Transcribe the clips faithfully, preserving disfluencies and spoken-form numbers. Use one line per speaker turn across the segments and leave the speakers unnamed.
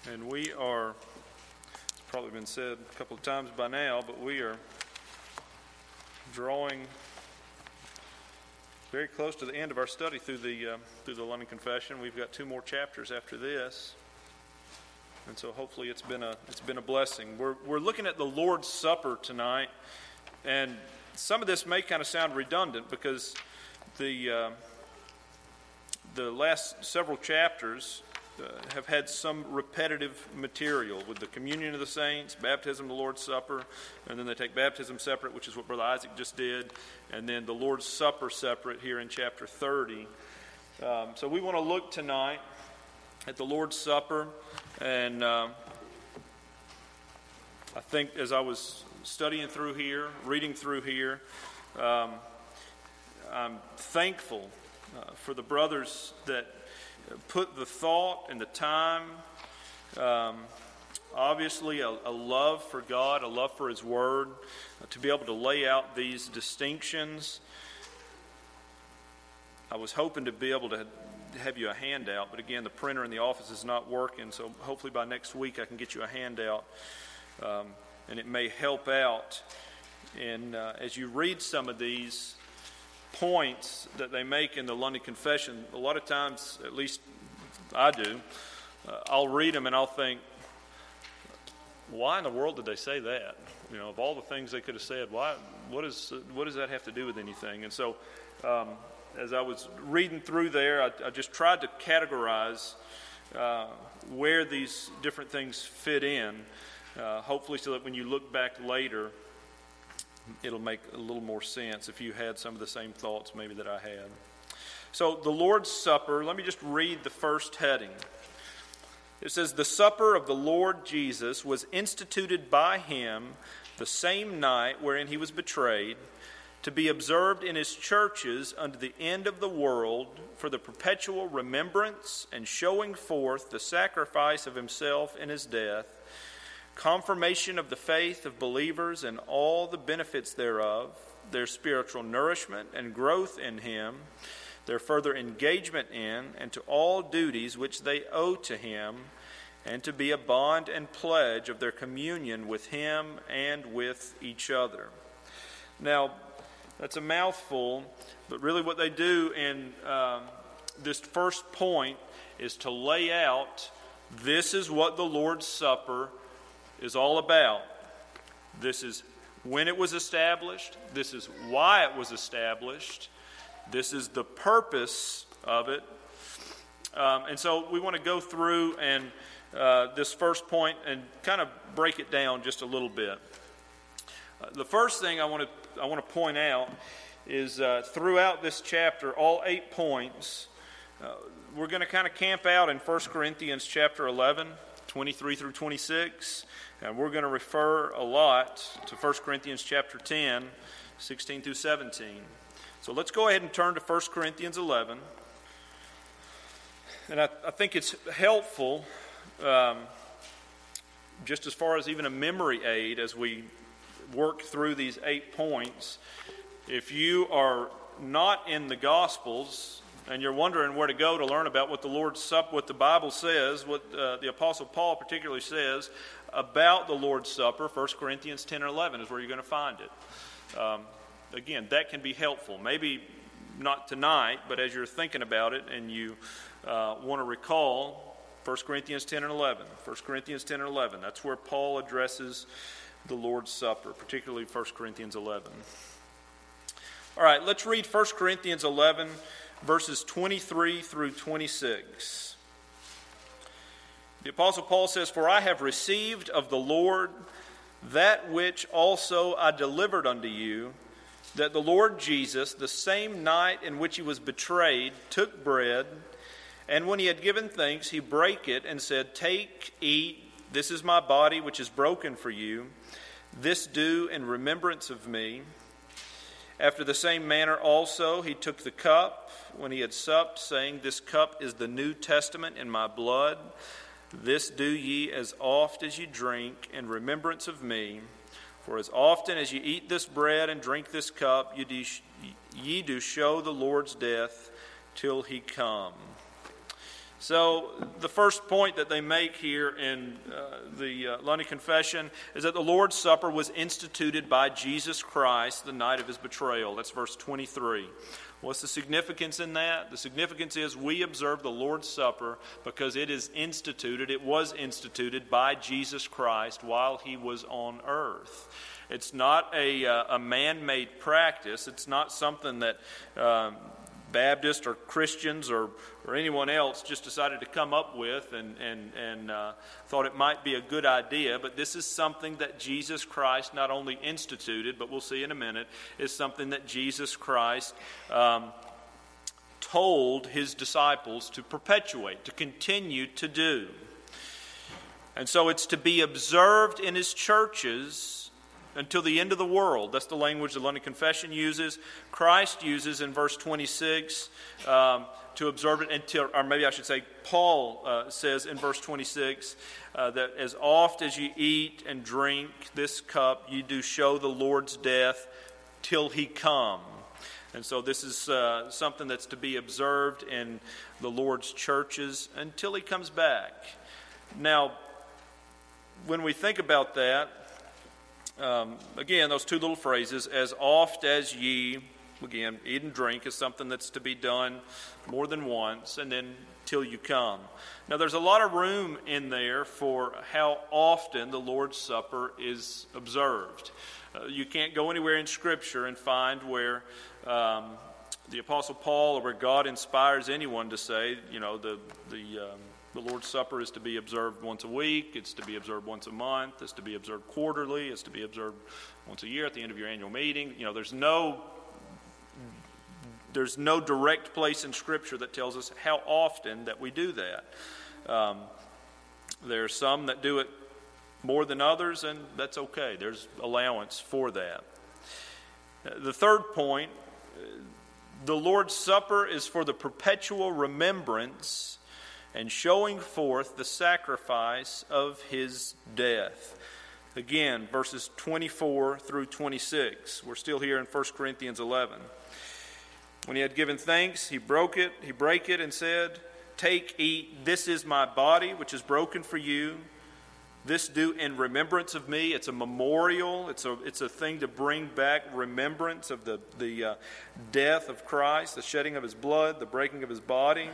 and we are, it's probably been said a couple of times by now, but we are drawing very close to the end of our study through the uh, through the London Confession. We've got two more chapters after this, and so hopefully it's been a it's been a blessing. We're we're looking at the Lord's Supper tonight, and some of this may kind of sound redundant because the uh, the last several chapters uh, have had some repetitive material with the communion of the saints, baptism, the Lord's Supper, and then they take baptism separate, which is what Brother Isaac just did, and then the Lord's Supper separate here in chapter thirty. Um, so we want to look tonight at the Lord's Supper, and uh, I think as I was studying through here, reading through here, um, I'm thankful uh, for the brothers that put the thought and the time, um, obviously a, a love for God, a love for His Word, uh, to be able to lay out these distinctions. I was hoping to be able to have you a handout, but again, the printer in the office is not working, so hopefully by next week I can get you a handout, um, and it may help out in uh, as you read some of these points that they make in the London Confession. A lot of times, at least I do, uh, I'll read them and I'll think, why in the world did they say that? You know, of all the things they could have said, why? What is what does that have to do with anything? And so, um, as I was reading through there, I, I just tried to categorize uh, where these different things fit in, uh, hopefully so that when you look back later, it'll make a little more sense if you had some of the same thoughts maybe that I had. So the Lord's Supper, let me just read the first heading. It says, "The supper of the Lord Jesus was instituted by Him the same night wherein He was betrayed, to be observed in His churches unto the end of the world for the perpetual remembrance and showing forth the sacrifice of Himself in His death, confirmation of the faith of believers and all the benefits thereof, their spiritual nourishment and growth in Him, their further engagement in and to all duties which they owe to Him, and to be a bond and pledge of their communion with Him and with each other." Now, that's a mouthful, but really what they do in um, this first point is to lay out, this is what the Lord's Supper is all about. This is when it was established. This is why it was established. This is the purpose of it. Um, and so we want to go through and uh, this first point and kind of break it down just a little bit. Uh, the first thing I want to I want to point out is uh, throughout this chapter, all eight points, uh, we're going to kind of camp out in First Corinthians chapter eleven, twenty-three through twenty-six. And we're going to refer a lot to First Corinthians chapter ten, sixteen through seventeen. So let's go ahead and turn to First Corinthians eleven. And I, I think it's helpful, um, just as far as even a memory aid as we work through these eight points. If you are not in the Gospels and you're wondering where to go to learn about what the Lord's Supper, what the Bible says, what uh, the Apostle Paul particularly says about the Lord's Supper, First Corinthians ten and eleven is where you're going to find it. Um, again, that can be helpful. Maybe not tonight, but as you're thinking about it and you uh, want to recall First Corinthians ten and eleven. First Corinthians ten and eleven. That's where Paul addresses the Lord's Supper, particularly First Corinthians eleven. All right, let's read First Corinthians eleven, verses twenty-three through twenty-six. The Apostle Paul says, "For I have received of the Lord that which also I delivered unto you, that the Lord Jesus, the same night in which He was betrayed, took bread, and when He had given thanks, He brake it and said, Take, eat, this is my body which is broken for you. This do in remembrance of me. After the same manner also He took the cup when He had supped, saying, This cup is the New Testament in my blood. This do ye as oft as ye drink in remembrance of me. For as often as ye eat this bread and drink this cup, ye do, ye do show the Lord's death till He come." So the first point that they make here in uh, the uh, Lundy Confession is that the Lord's Supper was instituted by Jesus Christ the night of his betrayal. That's verse twenty-three. What's the significance in that? The significance is we observe the Lord's Supper because it is instituted, it was instituted by Jesus Christ while he was on earth. It's not a, uh, a man-made practice. It's not something that um, Baptists or Christians or, or anyone else just decided to come up with and, and, and uh, thought it might be a good idea. But this is something that Jesus Christ not only instituted, but we'll see in a minute, is something that Jesus Christ um, told his disciples to perpetuate, to continue to do. And so it's to be observed in his churches until the end of the world. That's the language the London Confession uses. Christ uses in verse twenty-six um, to observe it until, or maybe I should say, Paul uh, says in verse twenty-six uh, that as oft as you eat and drink this cup, you do show the Lord's death till he come. And so this is uh, something that's to be observed in the Lord's churches until he comes back. Now, when we think about that, Um, again, those two little phrases, as oft as ye, again, eat and drink is something that's to be done more than once, and then till you come. Now, there's a lot of room in there for how often the Lord's Supper is observed. Uh, you can't go anywhere in Scripture and find where um, the Apostle Paul or where God inspires anyone to say, you know, the the um, The Lord's Supper is to be observed once a week, it's to be observed once a month, it's to be observed quarterly, it's to be observed once a year at the end of your annual meeting. You know, there's no there's no direct place in Scripture that tells us how often that we do that. Um, there are some that do it more than others, and that's okay. There's allowance for that. The third point, the Lord's Supper is for the perpetual remembrance and showing forth the sacrifice of his death. Again, verses twenty-four through twenty-six. We're still here in First Corinthians eleven. When he had given thanks, he broke it, he brake it and said, "Take, eat, this is my body, which is broken for you. This do in remembrance of me." It's a memorial. It's a it's a thing to bring back remembrance of the, the uh, death of Christ, the shedding of his blood, the breaking of his body.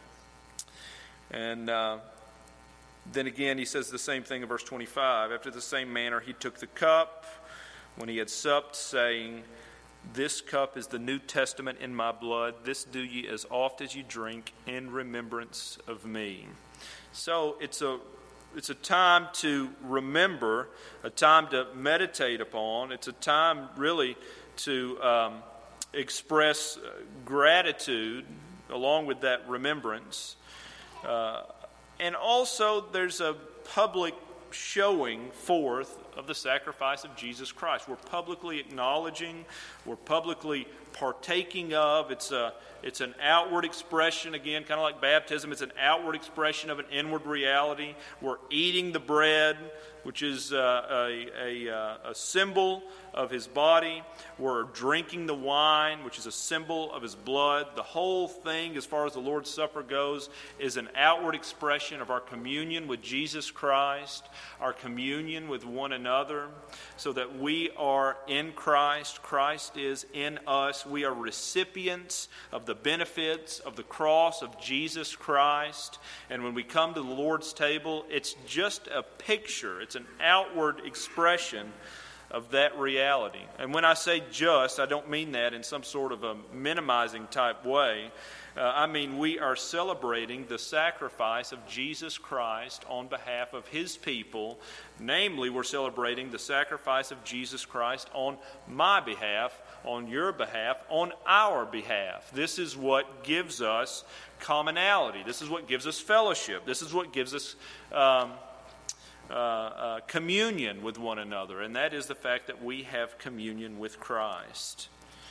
And uh, then again, he says the same thing in verse twenty-five. After the same manner, he took the cup when he had supped, saying, "This cup is the New Testament in my blood. This do ye as oft as you drink in remembrance of me." So it's a it's a time to remember, a time to meditate upon. It's a time really to um, express gratitude along with that remembrance. Uh, and also there's a public showing forth of the sacrifice of Jesus Christ. We're publicly acknowledging, we're publicly partaking of. It's a it's an outward expression, again, kind of like baptism. It's an outward expression of an inward reality. We're eating the bread, which is uh, a, a, a symbol of his body. We're drinking the wine, which is a symbol of his blood. The whole thing, as far as the Lord's Supper goes, is an outward expression of our communion with Jesus Christ, our communion with one another, so that we are in Christ, Christ is in us. We are recipients of the benefits of the cross of Jesus Christ. And when we come to the Lord's table, it's just a picture, it's an outward expression of that reality. And when I say just, I don't mean that in some sort of a minimizing type way. Uh, I mean we are celebrating the sacrifice of Jesus Christ on behalf of his people. Namely, we're celebrating the sacrifice of Jesus Christ on my behalf, on your behalf, on our behalf. This is what gives us commonality. This is what gives us fellowship. This is what gives us um, uh, uh, communion with one another. And that is the fact that we have communion with Christ.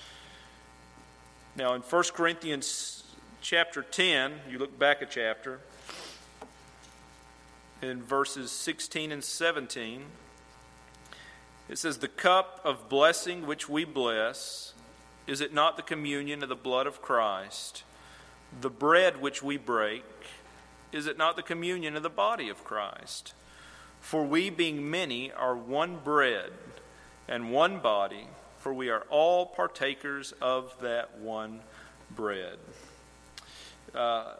Now in First Corinthians chapter ten, you look back a chapter, in verses sixteen and seventeen, it says, "The cup of blessing which we bless, is it not the communion of the blood of Christ? The bread which we break, is it not the communion of the body of Christ? For we, being many, are one bread and one body, for we are all partakers of that one bread. Uh,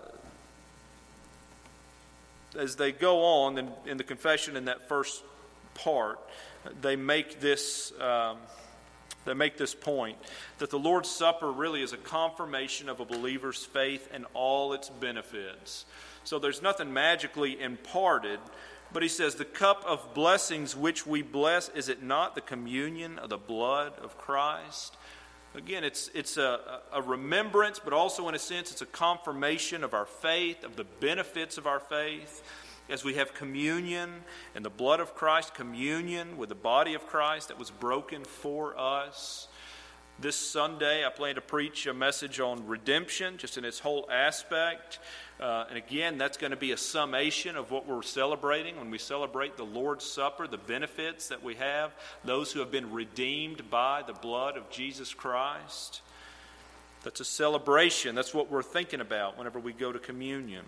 as they go on in, in the confession in that first part, they make this um, they make this point that the Lord's Supper really is a confirmation of a believer's faith and all its benefits. So there's nothing magically imparted, but he says, the cup of blessings which we bless, is it not the communion of the blood of Christ? Again, it's it's a, a remembrance, but also in a sense it's a confirmation of our faith, of the benefits of our faith. As we have communion in the blood of Christ, communion with the body of Christ that was broken for us. This Sunday, I plan to preach a message on redemption, just in its whole aspect. Uh, and again, that's going to be a summation of what we're celebrating when we celebrate the Lord's Supper, the benefits that we have, those who have been redeemed by the blood of Jesus Christ. That's a celebration. That's what we're thinking about whenever we go to communion.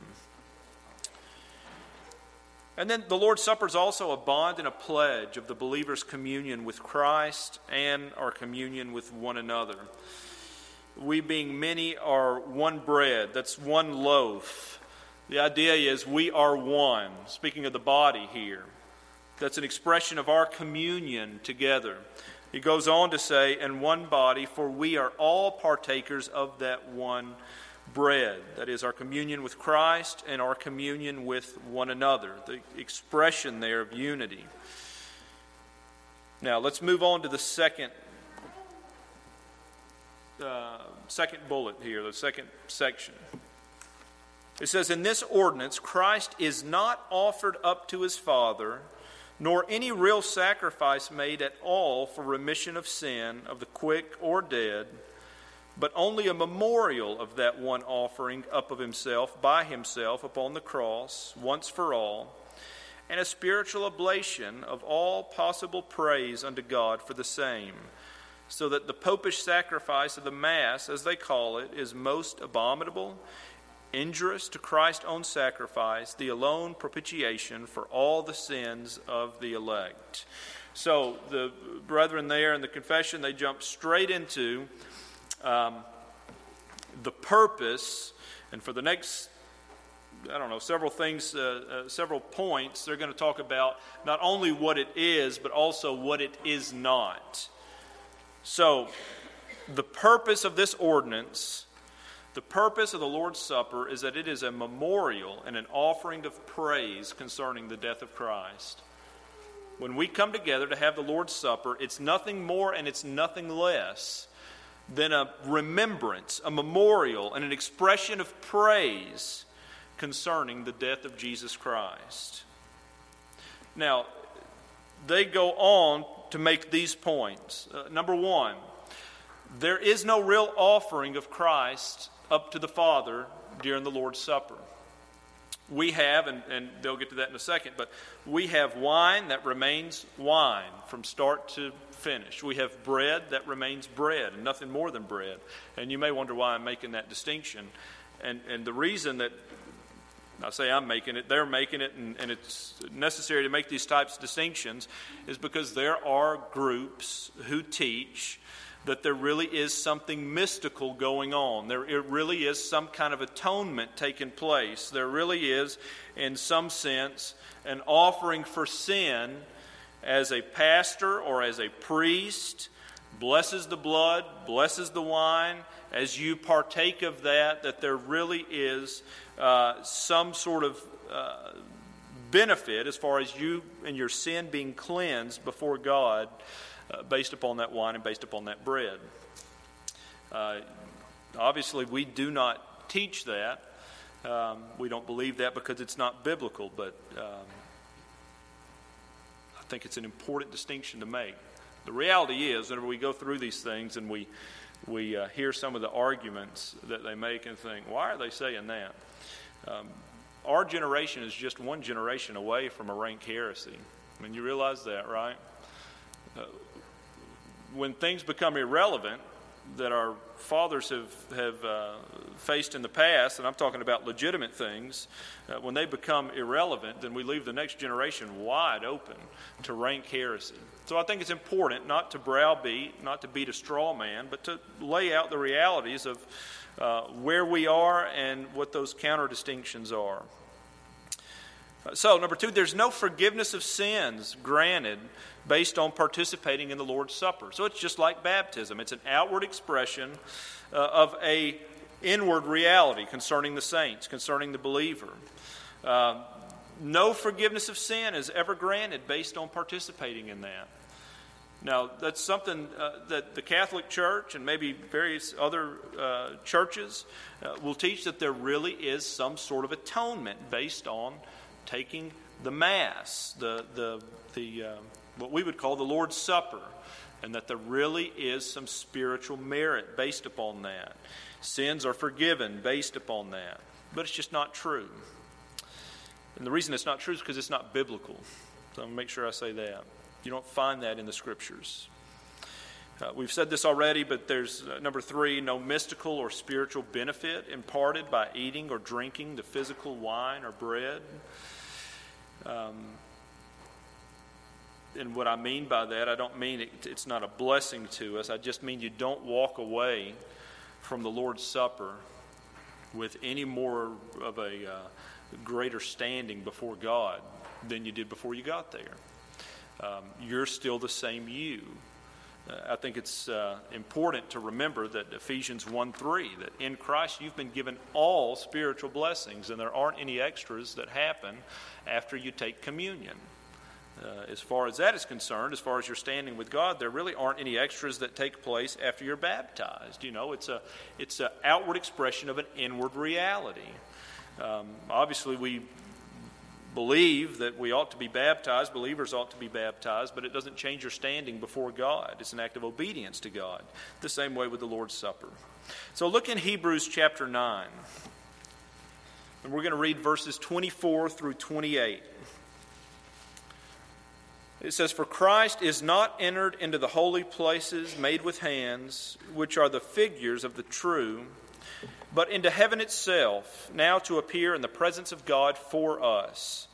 And then the Lord's Supper is also a bond and a pledge of the believer's communion with Christ and our communion with one another. We, being many, are one bread. That's one loaf. The idea is we are one. Speaking of the body here, that's an expression of our communion together. He goes on to say, "And one body, for we are all partakers of that one bread." That is our communion with Christ and our communion with one another. The expression there of unity. Now let's move on to the second uh, second bullet here, the second section. It says, "In this ordinance, Christ is not offered up to his Father, nor any real sacrifice made at all for remission of sin of the quick or dead, but only a memorial of that one offering up of himself by himself upon the cross, once for all, and a spiritual oblation of all possible praise unto God for the same, so that the popish sacrifice of the Mass, as they call it, is most abominable, injurious to Christ's own sacrifice, the alone propitiation for all the sins of the elect." So the brethren there in the confession, they jump straight into Um, the purpose, and for the next, I don't know, several things, uh, uh, several points, they're going to talk about not only what it is, but also what it is not. So, the purpose of this ordinance, the purpose of the Lord's Supper, is that it is a memorial and an offering of praise concerning the death of Christ. When we come together to have the Lord's Supper, it's nothing more and it's nothing less than a remembrance, a memorial, and an expression of praise concerning the death of Jesus Christ. Now, they go on to make these points. Uh, number one, there is no real offering of Christ up to the Father during the Lord's Supper. We have, and, and they'll get to that in a second, but we have wine that remains wine from start to finish. We have bread that remains bread and nothing more than bread. And you may wonder why I'm making that distinction. And and the reason that, I say I'm making it, they're making it, and, and it's necessary to make these types of distinctions, is because there are groups who teach that there really is something mystical going on. There it really is some kind of atonement taking place. There really is, in some sense, an offering for sin as a pastor or as a priest blesses the blood, blesses the wine. As you partake of that, that there really is uh, some sort of uh, benefit as far as you and your sin being cleansed before God, Uh, based upon that wine and based upon that bread. Uh, obviously, we do not teach that. Um, we don't believe that because it's not biblical, but um, I think it's an important distinction to make. The reality is, whenever we go through these things and we we uh, hear some of the arguments that they make and think, why are they saying that? Um, our generation is just one generation away from a rank heresy. I mean, you realize that, right? Uh, when things become irrelevant, that our fathers have, have uh, faced in the past, and I'm talking about legitimate things, uh, when they become irrelevant, then we leave the next generation wide open to rank heresy. So I think it's important not to browbeat, not to beat a straw man, but to lay out the realities of uh, where we are and what those counter distinctions are. So, number two, there's no forgiveness of sins granted based on participating in the Lord's Supper. So it's just like baptism. It's an outward expression uh, of a inward reality concerning the saints, concerning the believer. Uh, no forgiveness of sin is ever granted based on participating in that. Now, that's something uh, that the Catholic Church and maybe various other uh, churches uh, will teach, that there really is some sort of atonement based on taking the Mass, the the the uh, what we would call the Lord's Supper, and that there really is some spiritual merit based upon that. Sins are forgiven based upon that, but it's just not true. And the reason it's not true is because it's not biblical. So I'm going to make sure I say that. You don't find that in the Scriptures. Uh, we've said this already, but there's uh, number three, no mystical or spiritual benefit imparted by eating or drinking the physical wine or bread. Um, and what I mean by that, I don't mean it, it's not a blessing to us. I just mean you don't walk away from the Lord's Supper with any more of a uh, greater standing before God than you did before you got there. Um, you're still the same you. Uh, I think it's uh, important to remember that Ephesians one three, that in Christ you've been given all spiritual blessings, and there aren't any extras that happen after you take communion. Uh, as far as that is concerned, as far as your standing with God, there really aren't any extras that take place after you're baptized. You know, it's a it's an outward expression of an inward reality. Um, obviously, we believe that we ought to be baptized, believers ought to be baptized, but it doesn't change your standing before God. It's an act of obedience to God. The same way with the Lord's Supper. So look in Hebrews chapter nine. And we're going to read verses twenty-four through twenty-eight. It says, "For Christ is not entered into the holy places made with hands, which are the figures of the true, but into heaven itself, now to appear in the presence of God for us.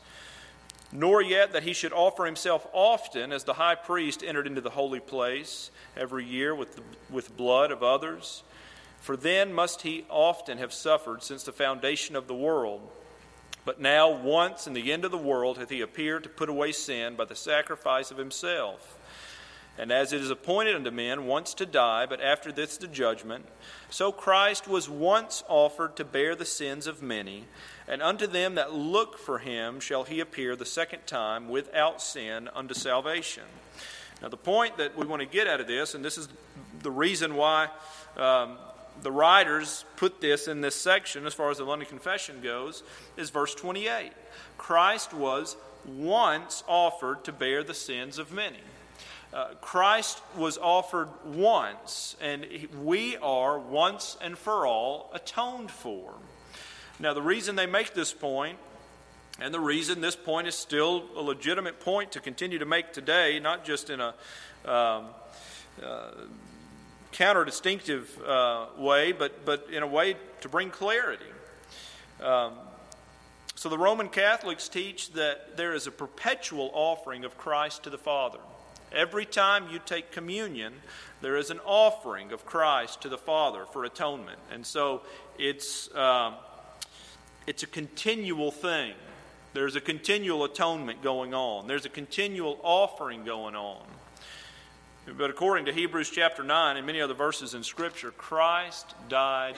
Nor yet that he should offer himself often, as the high priest entered into the holy place every year with, the, with blood of others. For then must he often have suffered since the foundation of the world. But now once in the end of the world hath he appeared to put away sin by the sacrifice of himself. And as it is appointed unto men once to die, but after this the judgment, so Christ was once offered to bear the sins of many, and unto them that look for him shall he appear the second time without sin unto salvation." Now the point that we want to get out of this, and this is the reason why um, the writers put this in this section as far as the London Confession goes, is verse twenty-eight. Christ was once offered to bear the sins of many. Uh, Christ was offered once, and we are once and for all atoned for. Now, the reason they make this point, and the reason this point is still a legitimate point to continue to make today, not just in a um, uh, counter-distinctive uh, way, but, but in a way to bring clarity. Um, so the Roman Catholics teach that there is a perpetual offering of Christ to the Father. Every time you take communion, there is an offering of Christ to the Father for atonement. And so it's um, it's a continual thing. There's a continual atonement going on. There's a continual offering going on. But according to Hebrews chapter nine and many other verses in Scripture, Christ died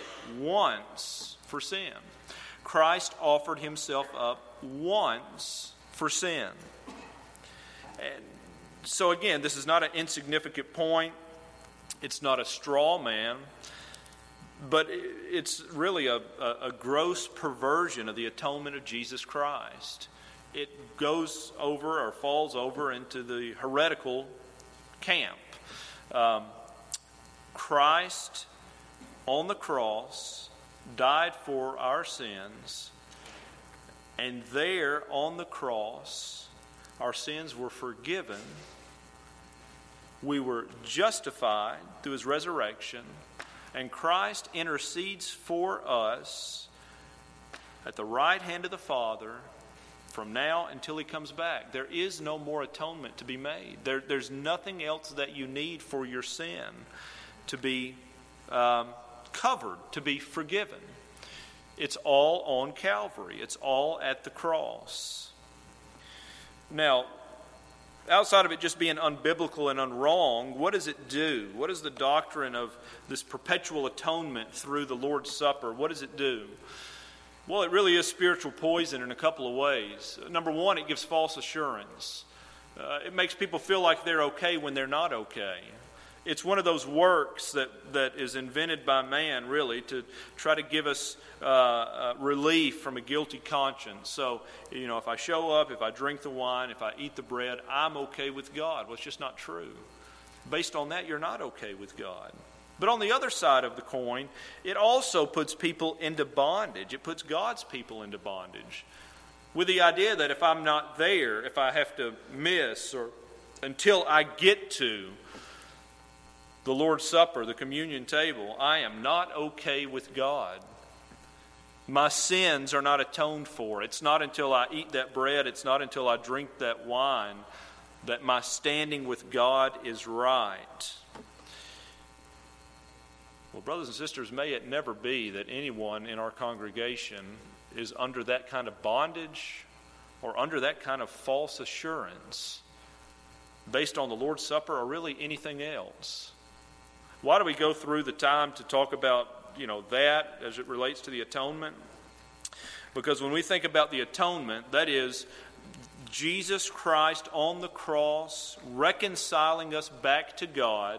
once for sin. Christ offered himself up once for sin. And so again, this is not an insignificant point. It's not a straw man. But it's really a, a, a gross perversion of the atonement of Jesus Christ. It goes over or falls over into the heretical camp. Um, Christ on the cross died for our sins, and there on the cross our sins were forgiven We were justified through his resurrection, and Christ intercedes for us at the right hand of the Father from now until he comes back. There is no more atonement to be made. There, there's nothing else that you need for your sin to be um, covered, to be forgiven. It's all on Calvary. It's all at the cross. Now, outside of it just being unbiblical and unwrong, what does it do? What is the doctrine of this perpetual atonement through the Lord's Supper? What does it do? Well, it really is spiritual poison in a couple of ways. Number one, it gives false assurance. Uh, it makes people feel like they're okay when they're not okay. It's one of those works that, that is invented by man, really, to try to give us uh, uh, relief from a guilty conscience. So, you know, if I show up, if I drink the wine, if I eat the bread, I'm okay with God. Well, it's just not true. Based on that, you're not okay with God. But on the other side of the coin, it also puts people into bondage. It puts God's people into bondage. With the idea that if I'm not there, if I have to miss or until I get to the Lord's Supper, the communion table, I am not okay with God. My sins are not atoned for. It's not until I eat that bread, it's not until I drink that wine that my standing with God is right. Well, brothers and sisters, may it never be that anyone in our congregation is under that kind of bondage or under that kind of false assurance based on the Lord's Supper or really anything else. Why do we go through the time to talk about, you know, that as it relates to the atonement? Because when we think about the atonement, that is Jesus Christ on the cross reconciling us back to God,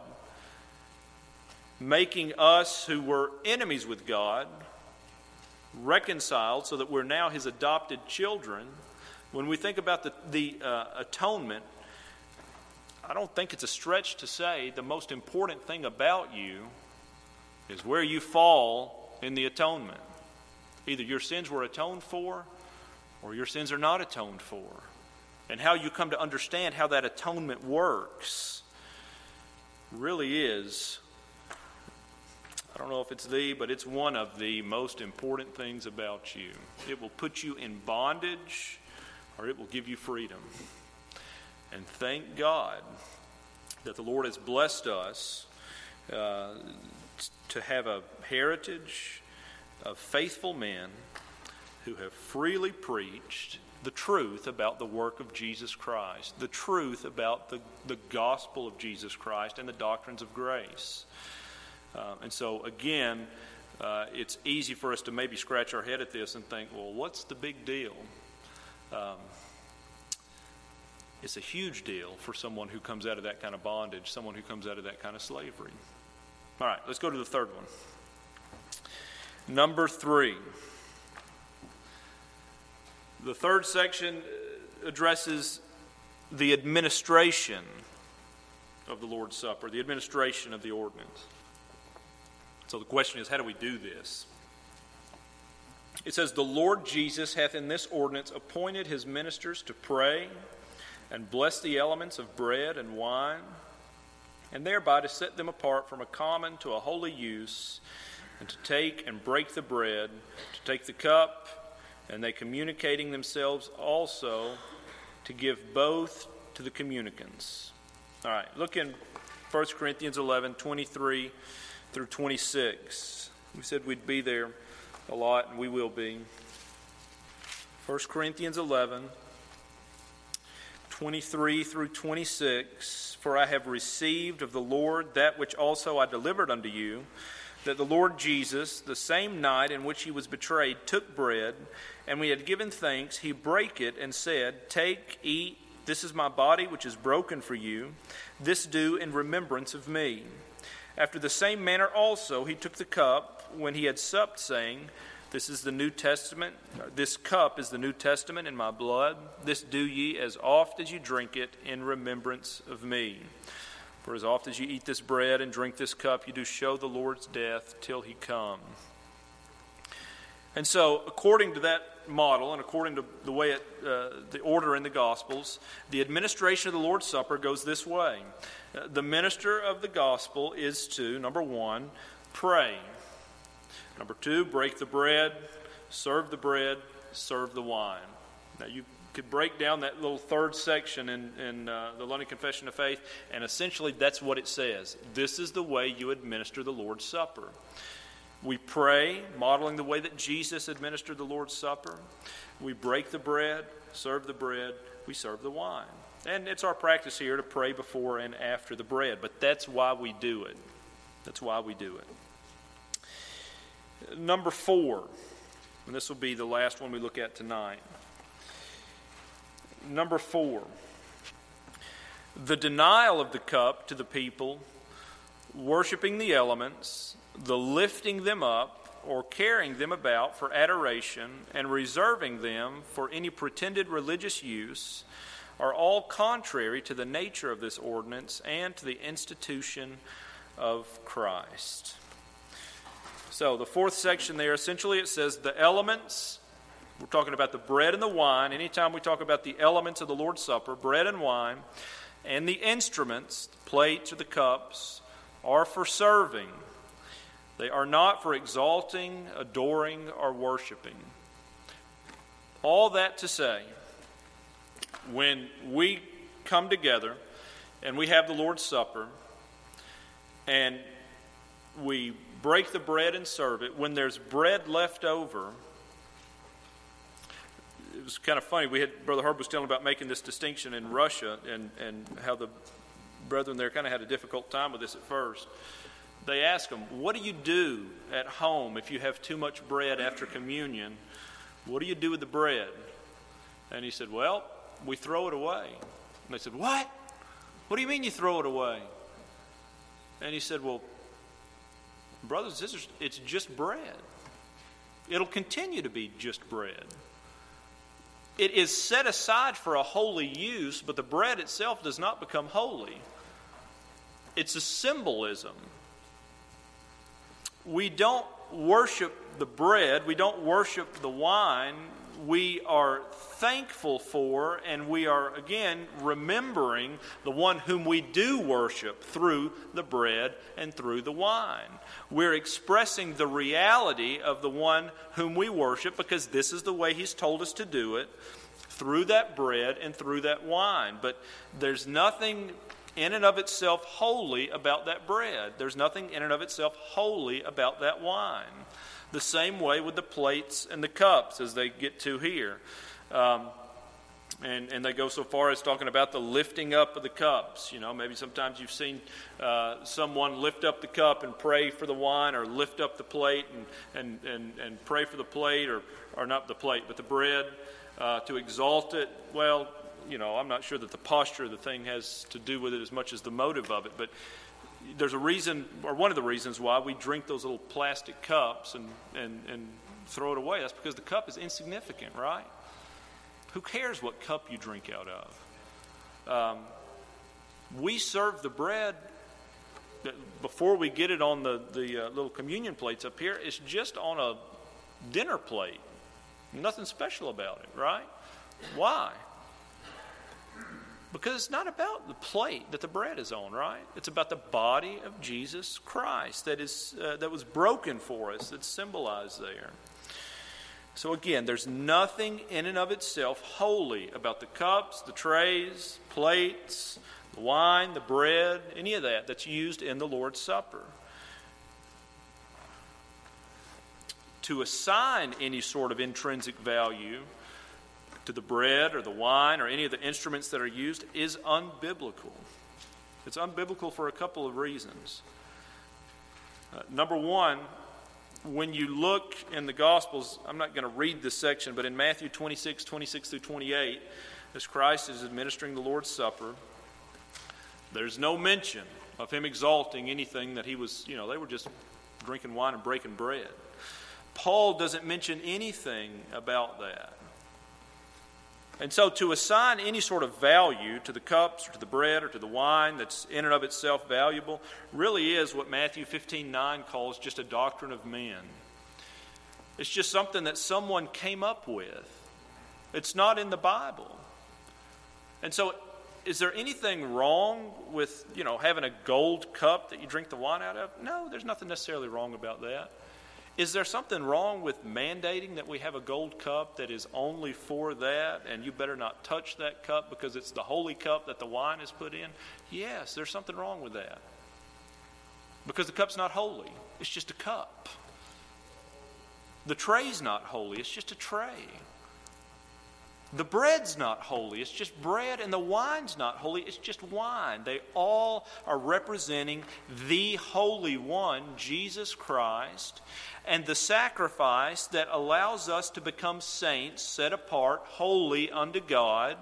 making us who were enemies with God reconciled so that we're now his adopted children. When we think about the, the uh, atonement, I don't think it's a stretch to say the most important thing about you is where you fall in the atonement. Either your sins were atoned for or your sins are not atoned for. And how you come to understand how that atonement works really is, I don't know if it's the, but it's one of the most important things about you. It will put you in bondage or it will give you freedom. And thank God that the Lord has blessed us uh, to have a heritage of faithful men who have freely preached the truth about the work of Jesus Christ, the truth about the, the gospel of Jesus Christ and the doctrines of grace. Uh, and so, again, uh, it's easy for us to maybe scratch our head at this and think, well, what's the big deal? Um, it's a huge deal for someone who comes out of that kind of bondage, someone who comes out of that kind of slavery. All right, let's go to the third one. Number three. The third section addresses the administration of the Lord's Supper, the administration of the ordinance. So the question is, how do we do this? It says, the Lord Jesus hath in this ordinance appointed his ministers to pray and bless the elements of bread and wine, and thereby to set them apart from a common to a holy use, and to take and break the bread, to take the cup, and they communicating themselves also to give both to the communicants. All right, look in First Corinthians eleven, twenty-three through twenty-six. We said we'd be there a lot, and we will be. First Corinthians eleven, twenty-three through twenty-six. For I have received of the Lord that which also I delivered unto you, that the Lord Jesus, the same night in which he was betrayed, took bread, and when he had given thanks, he brake it and said, Take, eat, this is my body which is broken for you. This do in remembrance of me. After the same manner also he took the cup when he had supped, saying, This is the New Testament. This cup is the New Testament in my blood. This do ye as oft as you drink it in remembrance of me. For as oft as you eat this bread and drink this cup, you do show the Lord's death till he come. And so, according to that model, and according to the way it, uh, the order in the Gospels, the administration of the Lord's Supper goes this way. Uh, the minister of the Gospel is to, number one, pray. Number two, break the bread, serve the bread, serve the wine. Now you could break down that little third section in, in uh, the London Confession of Faith, and essentially that's what it says. This is the way you administer the Lord's Supper. We pray, modeling the way that Jesus administered the Lord's Supper. We break the bread, serve the bread, we serve the wine. And it's our practice here to pray before and after the bread, but that's why we do it. That's why we do it. Number four, and this will be the last one we look at tonight. Number four, the denial of the cup to the people, worshiping the elements, the lifting them up or carrying them about for adoration and reserving them for any pretended religious use are all contrary to the nature of this ordinance and to the institution of Christ. So the fourth section there, essentially it says the elements, we're talking about the bread and the wine. Anytime we talk about the elements of the Lord's Supper, bread and wine, and the instruments, the plates or the cups, are for serving. They are not for exalting, adoring, or worshiping. All that to say, when we come together and we have the Lord's Supper and we break the bread and serve it, when there's bread left over, it was kind of funny. We had Brother Herb was telling about making this distinction in Russia and, and how the brethren there kind of had a difficult time with this at first. They asked him, what do you do at home if you have too much bread after communion? What do you do with the bread? And he said, well, we throw it away. And they said, what? What do you mean you throw it away? And he said, well, brothers and sisters, it's just bread. It'll continue to be just bread. It is set aside for a holy use, but the bread itself does not become holy. It's a symbolism. We don't worship the bread. We don't worship the wine. We are thankful for, and we are, again, remembering the one whom we do worship through the bread and through the wine. We're expressing the reality of the one whom we worship because this is the way he's told us to do it, through that bread and through that wine. But there's nothing in and of itself holy about that bread. There's nothing in and of itself holy about that wine. The same way with the plates and the cups as they get to here. Um, and, and they go so far as talking about the lifting up of the cups. You know, maybe sometimes you've seen uh, someone lift up the cup and pray for the wine, or lift up the plate and, and, and, and pray for the plate, or, or not the plate, but the bread, uh, to exalt it. Well, you know, I'm not sure that the posture of the thing has to do with it as much as the motive of it, but there's a reason, or one of the reasons why we drink those little plastic cups and, and, and throw it away. That's because the cup is insignificant, right? Who cares what cup you drink out of? Um, we serve the bread before we get it on the, the uh, little communion plates up here. It's just on a dinner plate. Nothing special about it, right? Why? Because it's not about the plate that the bread is on, right? It's about the body of Jesus Christ that is uh, that was broken for us, that's symbolized there. So again, there's nothing in and of itself holy about the cups, the trays, plates, the wine, the bread, any of that that's used in the Lord's Supper. To assign any sort of intrinsic value to the bread or the wine or any of the instruments that are used is unbiblical. It's unbiblical for a couple of reasons. Uh, number one, when you look in the Gospels, I'm not going to read this section, but in Matthew twenty-six, twenty-six through twenty-eight, as Christ is administering the Lord's Supper, there's no mention of him exalting anything that he was, you know, they were just drinking wine and breaking bread. Paul doesn't mention anything about that. And so to assign any sort of value to the cups or to the bread or to the wine that's in and of itself valuable really is what Matthew fifteen nine calls just a doctrine of men. It's just something that someone came up with. It's not in the Bible. And so, is there anything wrong with, you know, having a gold cup that you drink the wine out of? No, there's nothing necessarily wrong about that. Is there something wrong with mandating that we have a gold cup that is only for that, and you better not touch that cup because it's the holy cup that the wine is put in? Yes, there's something wrong with that. Because the cup's not holy. It's just a cup. The tray's not holy. It's just a tray. The bread's not holy. It's just bread, and the wine's not holy. It's just wine. They all are representing the Holy One, Jesus Christ, and the sacrifice that allows us to become saints, set apart, holy unto God.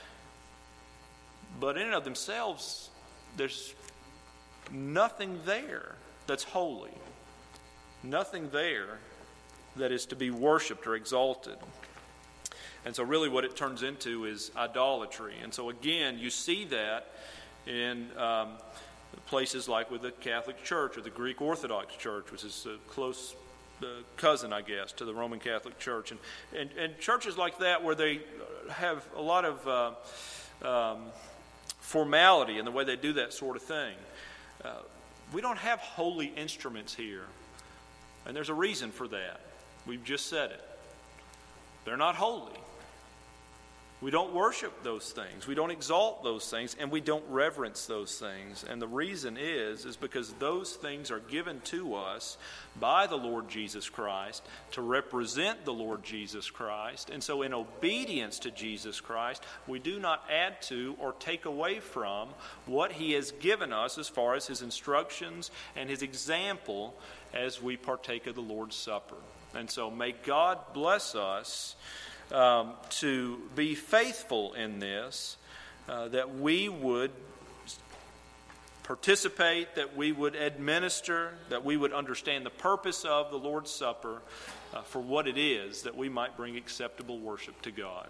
But in and of themselves, there's nothing there that's holy. Nothing there that is to be worshipped or exalted. And so really what it turns into is idolatry. And so again, you see that in um, places like with the Catholic Church or the Greek Orthodox Church, which is a close uh, cousin, I guess, to the Roman Catholic Church. And, and, and churches like that where they have a lot of uh, um, formality in the way they do that sort of thing. Uh, we don't have holy instruments here. And there's a reason for that. We've just said it. They're not holy. We don't worship those things. We don't exalt those things, and we don't reverence those things. And the reason is, is because those things are given to us by the Lord Jesus Christ to represent the Lord Jesus Christ. And so in obedience to Jesus Christ, we do not add to or take away from what He has given us as far as His instructions and His example as we partake of the Lord's Supper. And so may God bless us um, to be faithful in this, uh, that we would participate, that we would administer, that we would understand the purpose of the Lord's Supper uh, for what it is, that we might bring acceptable worship to God.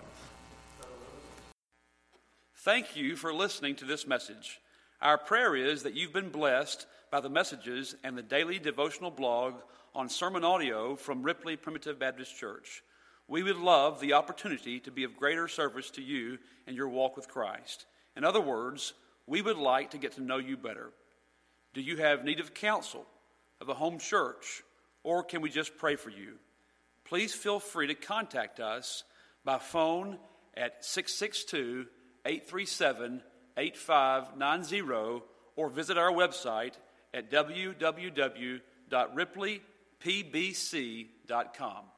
Thank you for listening to this message. Our prayer is that you've been blessed by the messages and the daily devotional blog on sermon audio from Ripley Primitive Baptist Church. We would love the opportunity to be of greater service to you in your walk with Christ. In other words, we would like to get to know you better. Do you have need of counsel, of a home church, or can we just pray for you? Please feel free to contact us by phone at six six two, eight three seven, eight five nine zero or visit our website at w w w dot ripley p b c dot com.